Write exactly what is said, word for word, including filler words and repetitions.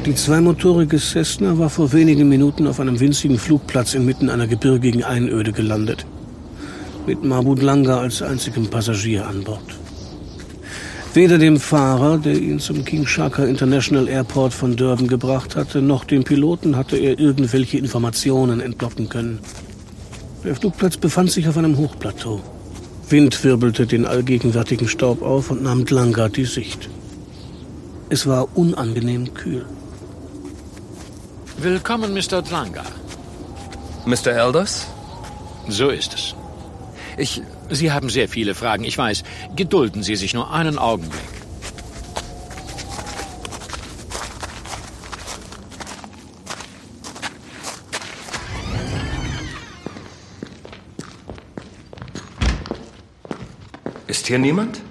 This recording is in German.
Die zweimotorige Cessna war vor wenigen Minuten auf einem winzigen Flugplatz inmitten einer gebirgigen Einöde gelandet. Mit Mahmud Langa als einzigem Passagier an Bord. Weder dem Fahrer, der ihn zum King Shaka International Airport von Durban gebracht hatte, noch dem Piloten hatte er irgendwelche Informationen entlocken können. Der Flugplatz befand sich auf einem Hochplateau. Wind wirbelte den allgegenwärtigen Staub auf und nahm Langa die Sicht. Es war unangenehm kühl. Willkommen, Mister Dlanga. Mister Elders? So ist es. Ich... Sie haben sehr viele Fragen, ich weiß. Gedulden Sie sich nur einen Augenblick. Ist hier niemand?